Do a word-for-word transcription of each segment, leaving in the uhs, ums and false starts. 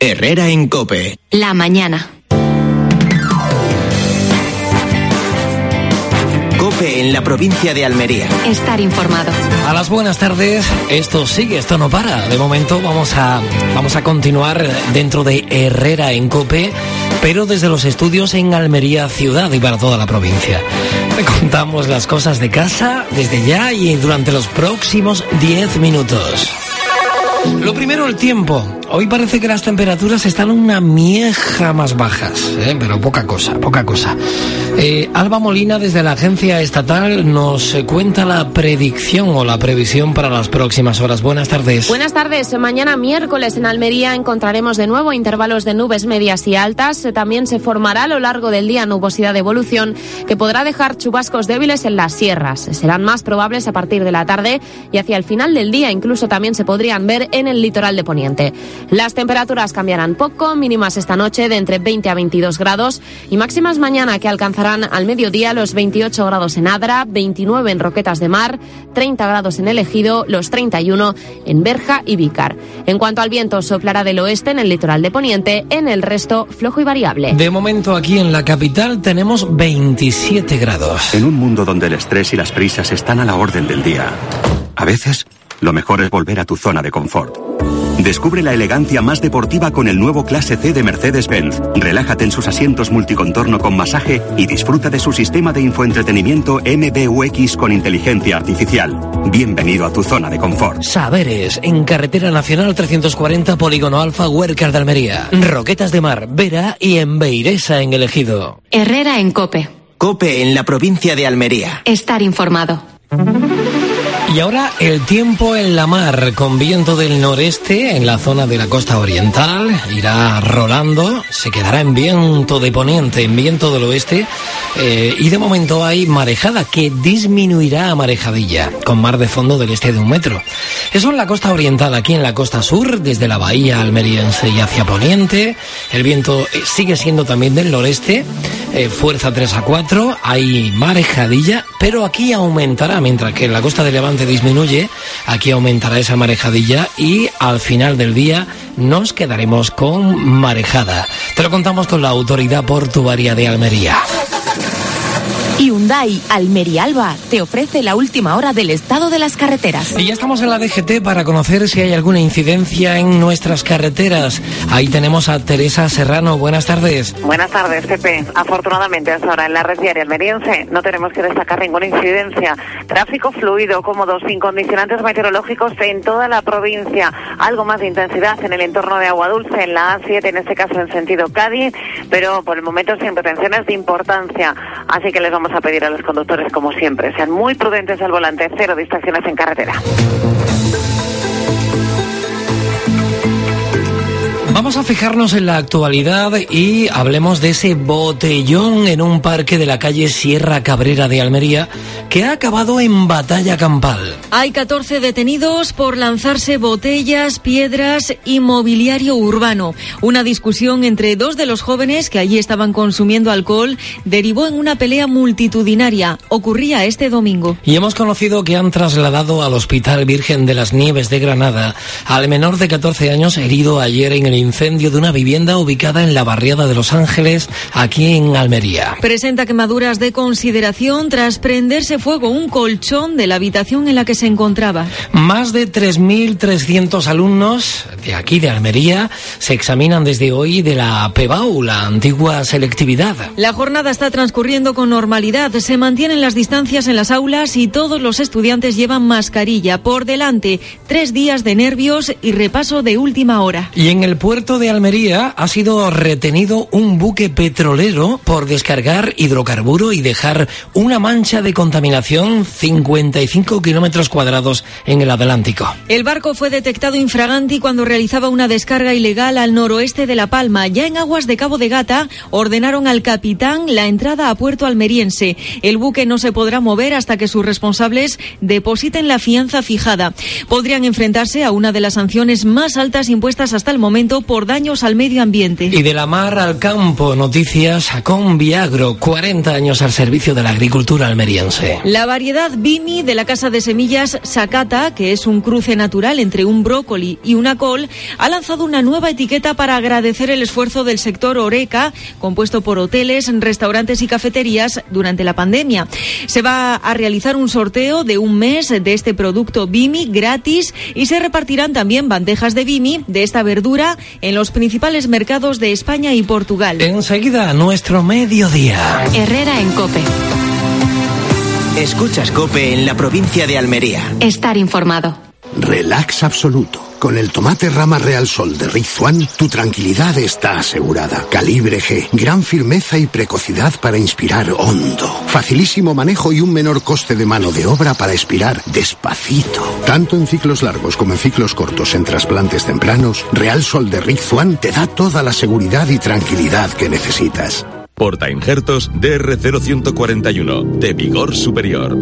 Herrera en COPE. La mañana. COPE en la provincia de Almería. Estar informado. A las buenas tardes. Esto sigue, esto no para. De momento vamos a, vamos a continuar dentro de Herrera en COPE, pero desde los estudios en Almería ciudad y para toda la provincia. Te contamos las cosas de casa desde ya y durante los próximos diez minutos. Lo primero, el tiempo. Hoy parece que las temperaturas están una mieja más bajas, ¿eh? pero poca cosa, poca cosa. Eh, Alba Molina, desde la agencia estatal, nos cuenta la predicción o la previsión para las próximas horas. Buenas tardes. Buenas tardes. Mañana miércoles en Almería encontraremos de nuevo intervalos de nubes medias y altas. También se formará a lo largo del día nubosidad de evolución que podrá dejar chubascos débiles en las sierras. Serán más probables a partir de la tarde y hacia el final del día incluso también se podrían ver en el litoral de Poniente. Las temperaturas cambiarán poco, mínimas esta noche de entre veinte a veintidós grados y máximas mañana que alcanzarán al mediodía los veintiocho grados en Adra, veintinueve en Roquetas de Mar, treinta grados en El Ejido, los treinta y uno en Berja y Vícar. En cuanto al viento, soplará del oeste en el litoral de Poniente, en el resto flojo y variable. De momento aquí en la capital tenemos veintisiete grados. En un mundo donde el estrés y las prisas están a la orden del día, a veces lo mejor es volver a tu zona de confort. Descubre la elegancia más deportiva con el nuevo Clase C de Mercedes-Benz. Relájate en sus asientos multicontorno con masaje y disfruta de su sistema de infoentretenimiento M B U X con inteligencia artificial. Bienvenido a tu zona de confort. Saberes, en Carretera Nacional trescientos cuarenta, Polígono Alfa, Huércar de Almería. Roquetas de Mar, Vera y en Beiresa, en El Ejido. Herrera en COPE. COPE en la provincia de Almería. Estar informado. Y ahora el tiempo en la mar, con viento del noreste en la zona de la costa oriental, irá rolando, se quedará en viento de poniente, en viento del oeste, eh, y de momento hay marejada que disminuirá a marejadilla, con mar de fondo del este de un metro. Eso en la costa oriental. Aquí en la costa sur, desde la bahía almeriense y hacia poniente, el viento sigue siendo también del noreste, eh, fuerza tres a cuatro, hay marejadilla, pero aquí aumentará, mientras que en la costa de Levante disminuye, aquí aumentará esa marejadilla y al final del día nos quedaremos con marejada. Te lo contamos con la Autoridad Portuaria de Almería. Hyundai Almería Alba te ofrece la última hora del estado de las carreteras. Y ya estamos en la D G T para conocer si hay alguna incidencia en nuestras carreteras. Ahí tenemos a Teresa Serrano. Buenas tardes. Buenas tardes, Pepe. Afortunadamente, hasta ahora en la red viaria almeriense no tenemos que destacar ninguna incidencia. Tráfico fluido, cómodo, sin condicionantes meteorológicos en toda la provincia. Algo más de intensidad en el entorno de Agua Dulce, en la A siete, en este caso en sentido Cádiz, pero por el momento sin retenciones de importancia. Así que les vamos a pedir a los conductores, como siempre, sean muy prudentes al volante, cero distracciones en carretera. Vamos a fijarnos en la actualidad y hablemos de ese botellón en un parque de la calle Sierra Cabrera de Almería que ha acabado en batalla campal. Hay catorce detenidos por lanzarse botellas, piedras y mobiliario urbano. Una discusión entre dos de los jóvenes que allí estaban consumiendo alcohol derivó en una pelea multitudinaria. Ocurría este domingo. Y hemos conocido que han trasladado al Hospital Virgen de las Nieves de Granada al menor de catorce años herido ayer en el incendio de una vivienda ubicada en la barriada de Los Ángeles, aquí en Almería. Presenta quemaduras de consideración tras prenderse fuego un colchón de la habitación en la que se encontraba. Más de tres mil trescientos alumnos de aquí de Almería se examinan desde hoy de la P B A U, la antigua selectividad. La jornada está transcurriendo con normalidad, se mantienen las distancias en las aulas y todos los estudiantes llevan mascarilla. Por delante, tres días de nervios y repaso de última hora. Y en el puerto de Almería ha sido retenido un buque petrolero por descargar hidrocarburo y dejar una mancha de contaminación cincuenta y cinco kilómetros cuadrados en el Atlántico. El barco fue detectado infraganti cuando realizaba una descarga ilegal al noroeste de La Palma. Ya en aguas de Cabo de Gata ordenaron al capitán la entrada a puerto almeriense. El buque no se podrá mover hasta que sus responsables depositen la fianza fijada. Podrían enfrentarse a una de las sanciones más altas impuestas hasta el momento afectado por daños al medio ambiente. Y de la mar al campo, noticias con Viagro, cuarenta años al servicio de la agricultura almeriense. La variedad Bimi de la casa de semillas Sakata, que es un cruce natural entre un brócoli y una col, ha lanzado una nueva etiqueta para agradecer el esfuerzo del sector Horeca, compuesto por hoteles, restaurantes y cafeterías durante la pandemia. Se va a realizar un sorteo de un mes de este producto Bimi gratis y se repartirán también bandejas de Bimi de esta verdura en los principales mercados de España y Portugal. Enseguida, nuestro mediodía. Herrera en COPE. Escuchas COPE en la provincia de Almería. Estar informado. Relax absoluto. Con el tomate Rama Real Sol de Rizzuan, tu tranquilidad está asegurada. Calibre G, gran firmeza y precocidad para inspirar hondo. Facilísimo manejo y un menor coste de mano de obra para expirar despacito. Tanto en ciclos largos como en ciclos cortos en trasplantes tempranos, Real Sol de Rizzuan te da toda la seguridad y tranquilidad que necesitas. Porta injertos D R cero uno cuatro uno, de vigor superior.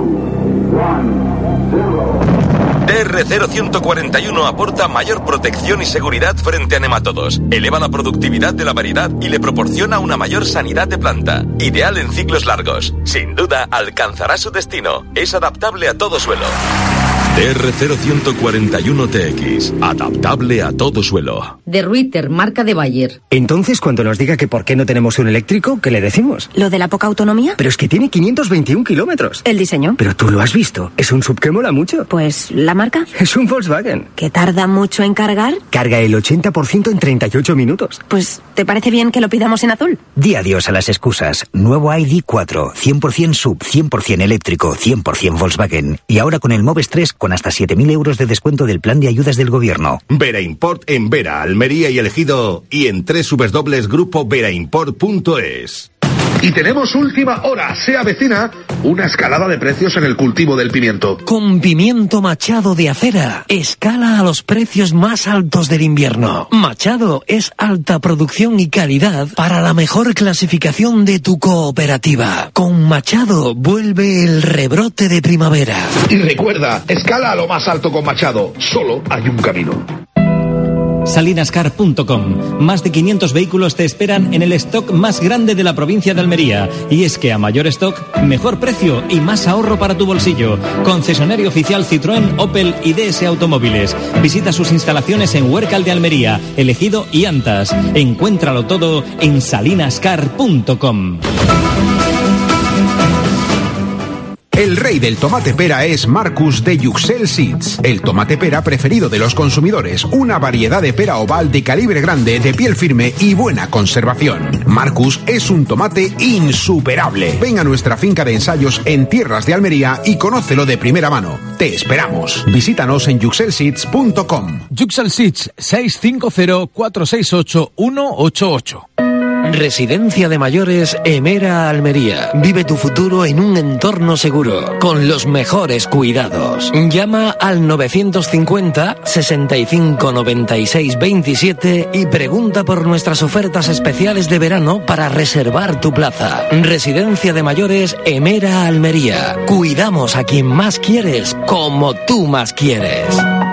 D R cero uno cuatro uno aporta mayor protección y seguridad frente a nematodos, eleva la productividad de la variedad y le proporciona una mayor sanidad de planta. Ideal en ciclos largos. Sin duda, alcanzará su destino. Es adaptable a todo suelo. D R cero uno cuatro uno T X. Adaptable a todo suelo. De Ruiter, marca de Bayer. Entonces, cuando nos diga que por qué no tenemos un eléctrico, ¿qué le decimos? ¿Lo de la poca autonomía? Pero es que tiene quinientos veintiún kilómetros. ¿El diseño? Pero tú lo has visto. Es un sub que mola mucho. Pues, ¿la marca? Es un Volkswagen. ¿Que tarda mucho en cargar? Carga el ochenta por ciento en treinta y ocho minutos. Pues, ¿te parece bien que lo pidamos en azul? Di adiós a las excusas. Nuevo I D cuatro. cien por ciento sub, cien por ciento eléctrico, cien por ciento Volkswagen. Y ahora con el Moves tres con hasta siete mil euros de descuento del plan de ayudas del gobierno. Vera Import en Vera, Almería y El Ejido y en doble u doble u doble u punto grupo vera import punto es. Y tenemos última hora, se avecina una escalada de precios en el cultivo del pimiento. Con pimiento Machado de acera, escala a los precios más altos del invierno. Machado es alta producción y calidad para la mejor clasificación de tu cooperativa. Con Machado vuelve el rebrote de primavera. Y recuerda, escala a lo más alto con Machado, solo hay un camino. Salinascar punto com. Más de quinientos vehículos te esperan en el stock más grande de la provincia de Almería. Y es que a mayor stock, mejor precio y más ahorro para tu bolsillo. Concesionario oficial Citroën, Opel y D S Automóviles. Visita sus instalaciones en Huércal de Almería, El Ejido y Antas. Encuéntralo todo en salinascar punto com. El rey del tomate pera es Marcus de Yuxel Seeds, el tomate pera preferido de los consumidores, una variedad de pera oval de calibre grande, de piel firme y buena conservación. Marcus es un tomate insuperable. Ven a nuestra finca de ensayos en tierras de Almería y conócelo de primera mano. Te esperamos. Visítanos en yuxel seeds punto com. Yuxel Seeds seis cinco cero cuatro seis ocho uno ocho ocho. Residencia de Mayores Emera Almería. Vive tu futuro en un entorno seguro, con los mejores cuidados. Llama al novecientos cincuenta, sesenta y cinco, noventa y seis, veintisiete y pregunta por nuestras ofertas especiales de verano para reservar tu plaza. Residencia de Mayores Emera Almería. Cuidamos a quien más quieres, como tú más quieres.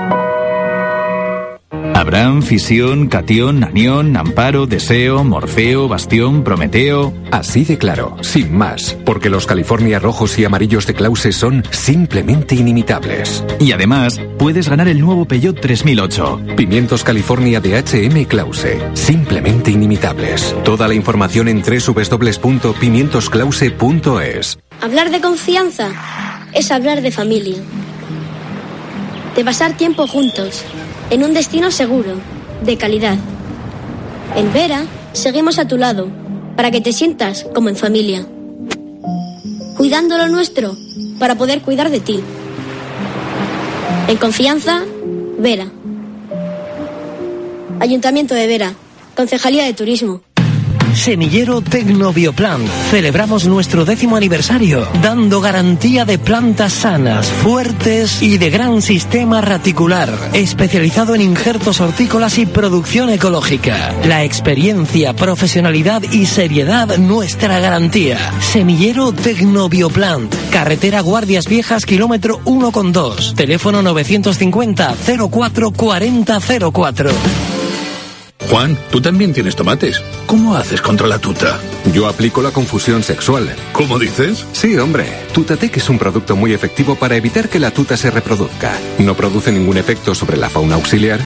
Abraham, Fisión, Catión, Anión, Amparo, Deseo, Morfeo, Bastión, Prometeo... Así de claro, sin más, porque los California rojos y amarillos de Clause son simplemente inimitables. Y además, puedes ganar el nuevo Peugeot tres mil ocho. Pimientos California de H M Clause, simplemente inimitables. Toda la información en doble u doble u doble u punto pimientos clause punto es. Hablar de confianza es hablar de familia. De pasar tiempo juntos, en un destino seguro, de calidad. En Vera, seguimos a tu lado, para que te sientas como en familia. Cuidando lo nuestro, para poder cuidar de ti. En confianza, Vera. Ayuntamiento de Vera, Concejalía de Turismo. Semillero Tecnobioplant. Celebramos nuestro décimo aniversario, dando garantía de plantas sanas, fuertes y de gran sistema raticular, especializado en injertos hortícolas y producción ecológica. La experiencia, profesionalidad y seriedad, nuestra garantía. Semillero Tecnobioplant. Carretera Guardias Viejas, kilómetro uno coma dos. Teléfono novecientos cincuenta, cero cuatro cuarenta cero cuatro. Juan, tú también tienes tomates. ¿Cómo haces contra la tuta? Yo aplico la confusión sexual. ¿Cómo dices? Sí, hombre. Tutatec es un producto muy efectivo para evitar que la tuta se reproduzca. No produce ningún efecto sobre la fauna auxiliar